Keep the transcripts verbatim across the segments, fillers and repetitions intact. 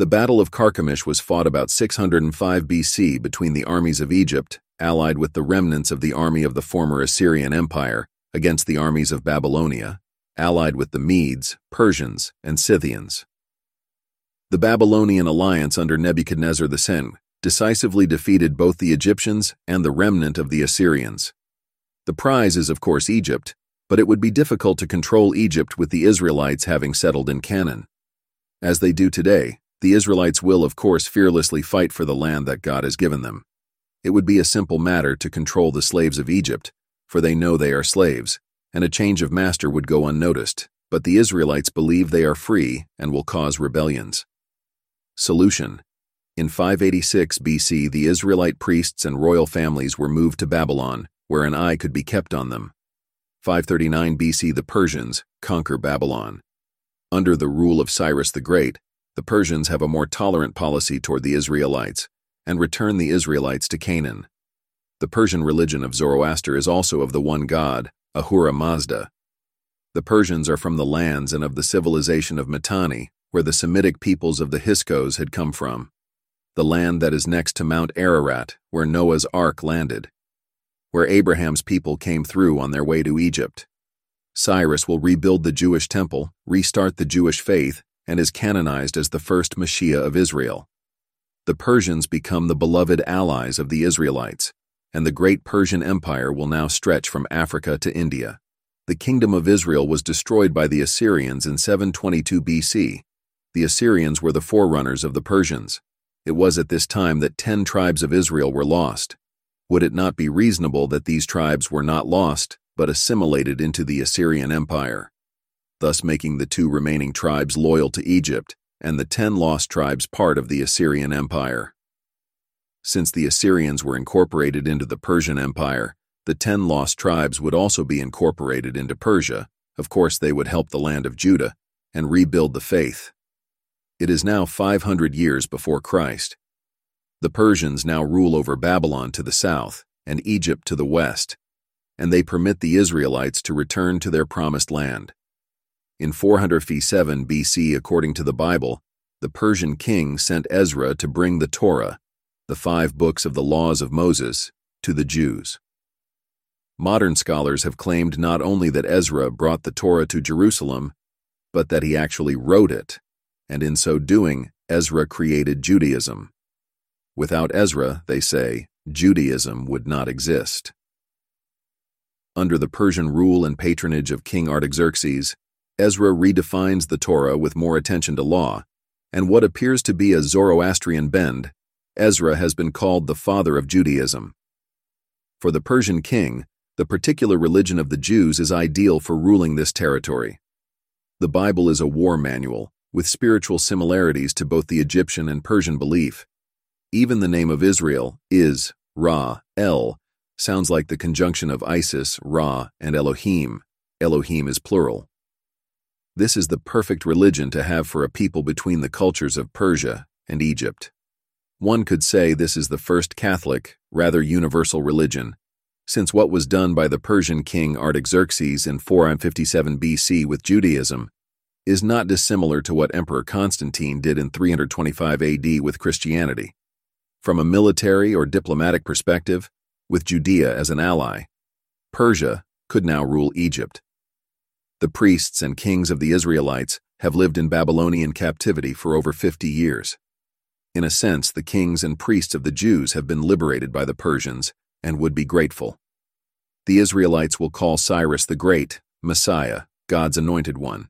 The Battle of Carchemish was fought about six hundred five B C between the armies of Egypt, allied with the remnants of the army of the former Assyrian Empire, against the armies of Babylonia, allied with the Medes, Persians, and Scythians. The Babylonian alliance under Nebuchadnezzar the Second decisively defeated both the Egyptians and the remnant of the Assyrians. The prize is, of course, Egypt, but it would be difficult to control Egypt with the Israelites having settled in Canaan. As they do today, the Israelites will, of course, fearlessly fight for the land that God has given them. It would be a simple matter to control the slaves of Egypt, for they know they are slaves, and a change of master would go unnoticed, but the Israelites believe they are free and will cause rebellions. Solution: in five eighty-six B C, the Israelite priests and royal families were moved to Babylon, where an eye could be kept on them. five thirty-nine B C, the Persians conquer Babylon. Under the rule of Cyrus the Great, the Persians have a more tolerant policy toward the Israelites and return the Israelites to Canaan. The Persian religion of Zoroaster is also of the one God, Ahura Mazda. The Persians are from the lands and of the civilization of Mitanni, where the Semitic peoples of the Hyksos had come from, the land that is next to Mount Ararat, where Noah's Ark landed, where Abraham's people came through on their way to Egypt. Cyrus will rebuild the Jewish temple, restart the Jewish faith, and is canonized as the first Messiah of Israel. The Persians become the beloved allies of the Israelites, and the great Persian Empire will now stretch from Africa to India. The kingdom of Israel was destroyed by the Assyrians in seven twenty-two B C. The Assyrians were the forerunners of the Persians. It was at this time that ten tribes of Israel were lost. Would it not be reasonable that these tribes were not lost, but assimilated into the Assyrian Empire, thus making the two remaining tribes loyal to Egypt and the ten lost tribes part of the Assyrian Empire? Since the Assyrians were incorporated into the Persian Empire, the ten lost tribes would also be incorporated into Persia. Of course, they would help the land of Judah and rebuild the faith. It is now five hundred years before Christ. The Persians now rule over Babylon to the south and Egypt to the west, and they permit the Israelites to return to their promised land. In four hundred seven B C, according to the Bible, the Persian king sent Ezra to bring the Torah, the five books of the laws of Moses, to the Jews. Modern scholars have claimed not only that Ezra brought the Torah to Jerusalem, but that he actually wrote it, and in so doing, Ezra created Judaism. Without Ezra, they say, Judaism would not exist. Under the Persian rule and patronage of King Artaxerxes, Ezra redefines the Torah with more attention to law, and what appears to be a Zoroastrian bend, Ezra has been called the father of Judaism. For the Persian king, the particular religion of the Jews is ideal for ruling this territory. The Bible is a war manual, with spiritual similarities to both the Egyptian and Persian belief. Even the name of Israel, Is, Ra, El, sounds like the conjunction of Isis, Ra, and Elohim. Elohim is plural. This is the perfect religion to have for a people between the cultures of Persia and Egypt. One could say this is the first Catholic, rather universal religion, since what was done by the Persian king Artaxerxes in four fifty-seven B C with Judaism is not dissimilar to what Emperor Constantine did in three twenty-five A D with Christianity. From a military or diplomatic perspective, with Judea as an ally, Persia could now rule Egypt. The priests and kings of the Israelites have lived in Babylonian captivity for over fifty years. In a sense, the kings and priests of the Jews have been liberated by the Persians and would be grateful. The Israelites will call Cyrus the Great, Messiah, God's anointed one.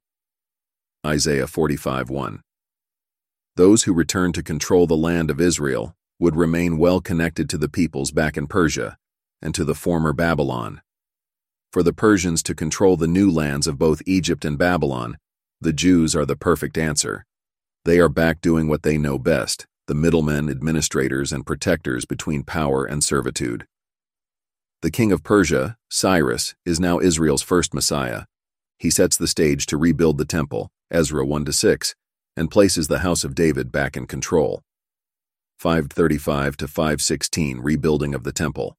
Isaiah forty-five one. Those who return to control the land of Israel would remain well connected to the peoples back in Persia and to the former Babylon. For the Persians to control the new lands of both Egypt and Babylon, the Jews are the perfect answer. They are back doing what they know best, the middlemen, administrators, and protectors between power and servitude. The king of Persia, Cyrus, is now Israel's first Messiah. He sets the stage to rebuild the temple, Ezra one to six, and places the house of David back in control. five thirty-five to five sixteen Rebuilding of the temple.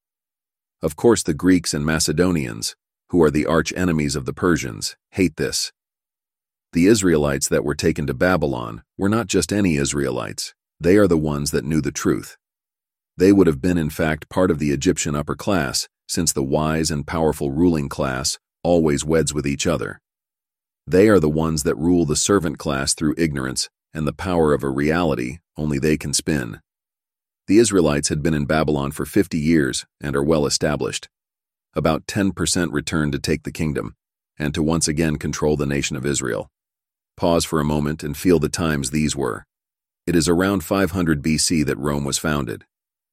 Of course, the Greeks and Macedonians, who are the arch enemies of the Persians, hate this. The Israelites that were taken to Babylon were not just any Israelites. They are the ones that knew the truth. They would have been in fact part of the Egyptian upper class, since the wise and powerful ruling class always weds with each other. They are the ones that rule the servant class through ignorance and the power of a reality only they can spin. The Israelites had been in Babylon for fifty years and are well established. About ten percent returned to take the kingdom and to once again control the nation of Israel. Pause for a moment and feel the times these were. It is around five hundred B C that Rome was founded.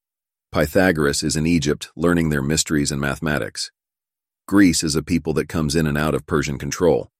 Pythagoras is in Egypt learning their mysteries and mathematics. Greece is a people that comes in and out of Persian control.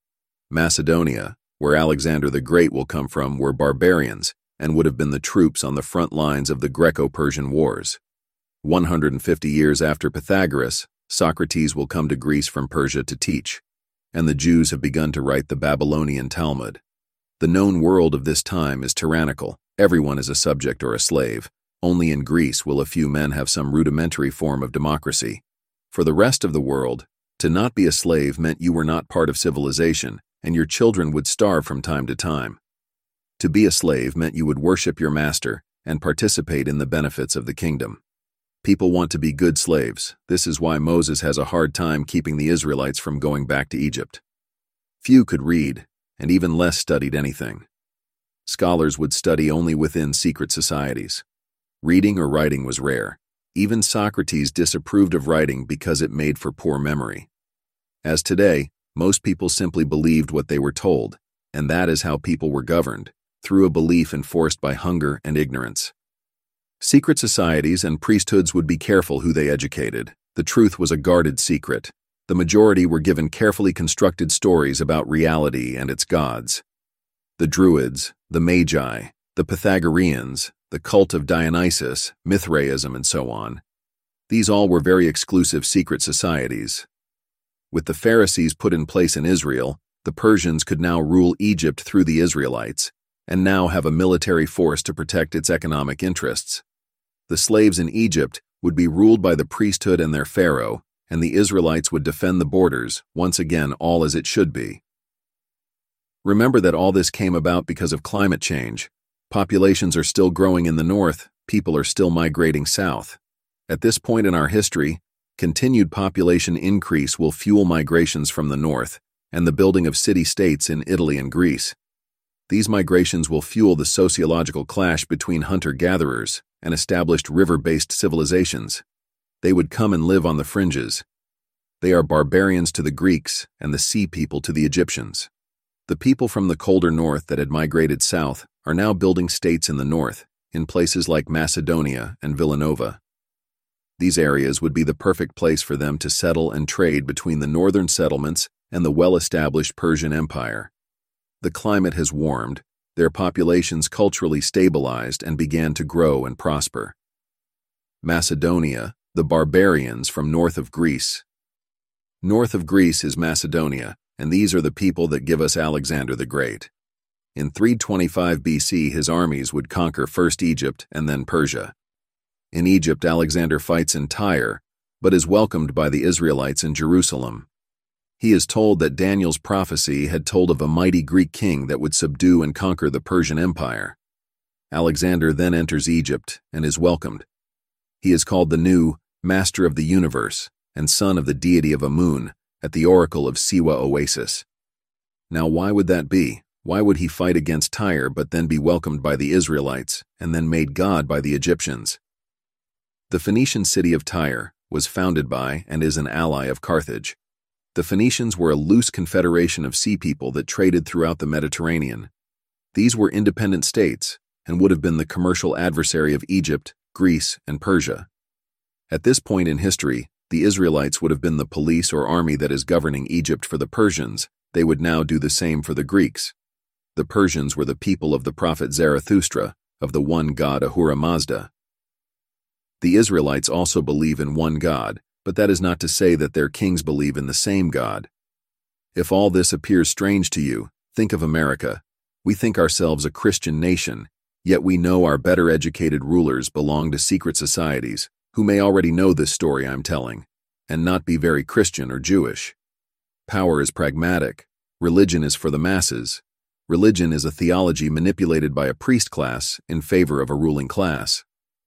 Macedonia, where Alexander the Great will come from, were barbarians and would have been the troops on the front lines of the Greco-Persian Wars. one hundred fifty years after Pythagoras, Socrates will come to Greece from Persia to teach, and the Jews have begun to write the Babylonian Talmud. The known world of this time is tyrannical. Everyone is a subject or a slave. Only in Greece will a few men have some rudimentary form of democracy. For the rest of the world, to not be a slave meant you were not part of civilization, and your children would starve from time to time. To be a slave meant you would worship your master and participate in the benefits of the kingdom. People want to be good slaves. This is why Moses has a hard time keeping the Israelites from going back to Egypt. Few could read, and even less studied anything. Scholars would study only within secret societies. Reading or writing was rare. Even Socrates disapproved of writing because it made for poor memory. As today, most people simply believed what they were told, and that is how people were governed, through a belief enforced by hunger and ignorance. Secret societies and priesthoods would be careful who they educated. The truth was a guarded secret. The majority were given carefully constructed stories about reality and its gods. The Druids, the Magi, the Pythagoreans, the cult of Dionysus, Mithraism, and so on. These all were very exclusive secret societies. With the Pharisees put in place in Israel, the Persians could now rule Egypt through the Israelites, and now have a military force to protect its economic interests. The slaves in Egypt would be ruled by the priesthood and their pharaoh, and the Israelites would defend the borders, once again all as it should be. Remember that all this came about because of climate change. Populations are still growing in the north, people are still migrating south. At this point in our history, continued population increase will fuel migrations from the north and the building of city-states in Italy and Greece. These migrations will fuel the sociological clash between hunter-gatherers and established river-based civilizations. They would come and live on the fringes. They are barbarians to the Greeks and the sea people to the Egyptians. The people from the colder north that had migrated south are now building states in the north, in places like Macedonia and Villanova. These areas would be the perfect place for them to settle and trade between the northern settlements and the well-established Persian Empire. The climate has warmed, their populations culturally stabilized and began to grow and prosper. Macedonia, the barbarians from north of Greece. North of Greece is Macedonia, and these are the people that give us Alexander the Great. In three twenty-five B C, his armies would conquer first Egypt and then Persia. In Egypt, Alexander fights in Tyre, but is welcomed by the Israelites in Jerusalem. He is told that Daniel's prophecy had told of a mighty Greek king that would subdue and conquer the Persian Empire. Alexander then enters Egypt and is welcomed. He is called the new Master of the Universe and son of the deity of Amun at the oracle of Siwa Oasis. Now why would that be? Why would he fight against Tyre but then be welcomed by the Israelites and then made God by the Egyptians? The Phoenician city of Tyre was founded by and is an ally of Carthage. The Phoenicians were a loose confederation of sea people that traded throughout the Mediterranean. These were independent states and would have been the commercial adversary of Egypt, Greece, and Persia. At this point in history, the Israelites would have been the police or army that is governing Egypt for the Persians. They would now do the same for the Greeks. The Persians were the people of the prophet Zarathustra, of the one god Ahura Mazda. The Israelites also believe in one God, but that is not to say that their kings believe in the same God. If all this appears strange to you, think of America. We think ourselves a Christian nation, yet we know our better educated rulers belong to secret societies, who may already know this story I'm telling, and not be very Christian or Jewish. Power is pragmatic. Religion is for the masses. Religion is a theology manipulated by a priest class in favor of a ruling class.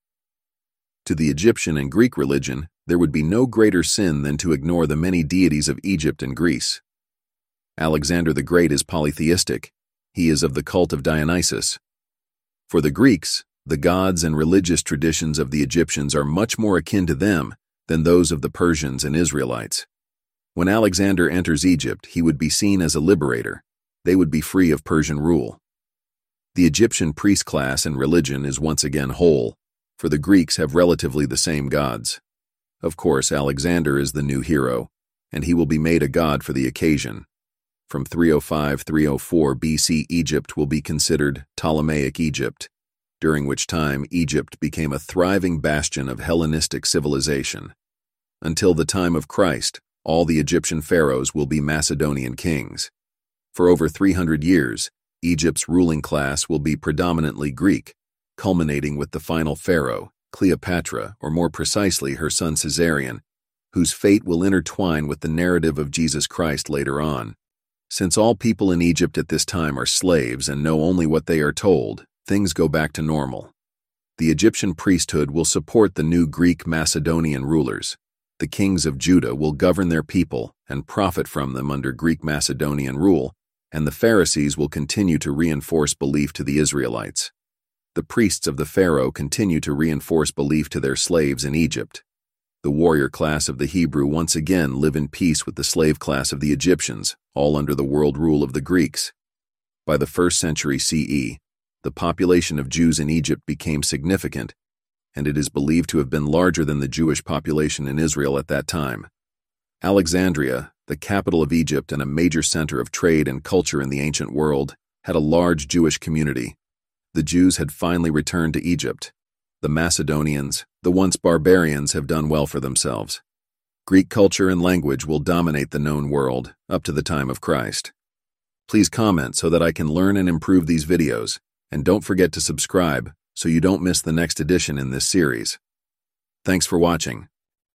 To the Egyptian and Greek religion, there would be no greater sin than to ignore the many deities of Egypt and Greece. Alexander the Great is polytheistic. He is of the cult of Dionysus. For the Greeks, the gods and religious traditions of the Egyptians are much more akin to them than those of the Persians and Israelites. When Alexander enters Egypt, he would be seen as a liberator. They would be free of Persian rule. The Egyptian priest class and religion is once again whole, for the Greeks have relatively the same gods. Of course, Alexander is the new hero, and he will be made a god for the occasion. From three oh five to three oh four B C, Egypt will be considered Ptolemaic Egypt, during which time Egypt became a thriving bastion of Hellenistic civilization. Until the time of Christ, all the Egyptian pharaohs will be Macedonian kings. For over three hundred years, Egypt's ruling class will be predominantly Greek, culminating with the final pharaoh, Cleopatra, or more precisely her son Caesarion, whose fate will intertwine with the narrative of Jesus Christ later on. Since all people in Egypt at this time are slaves and know only what they are told, things go back to normal. The Egyptian priesthood will support the new Greek Macedonian rulers. The kings of Judah will govern their people and profit from them under Greek Macedonian rule, and the Pharisees will continue to reinforce belief to the Israelites. The priests of the Pharaoh continue to reinforce belief to their slaves in Egypt. The warrior class of the Hebrew once again live in peace with the slave class of the Egyptians, all under the world rule of the Greeks. By the first century C E, the population of Jews in Egypt became significant, and it is believed to have been larger than the Jewish population in Israel at that time. Alexandria, the capital of Egypt and a major center of trade and culture in the ancient world, had a large Jewish community. The Jews had finally returned to Egypt. The Macedonians, the once barbarians, have done well for themselves. Greek culture and language will dominate the known world up to the time of Christ. Please comment so that I can learn and improve these videos, and don't forget to subscribe so you don't miss the next edition in this series. Thanks for watching.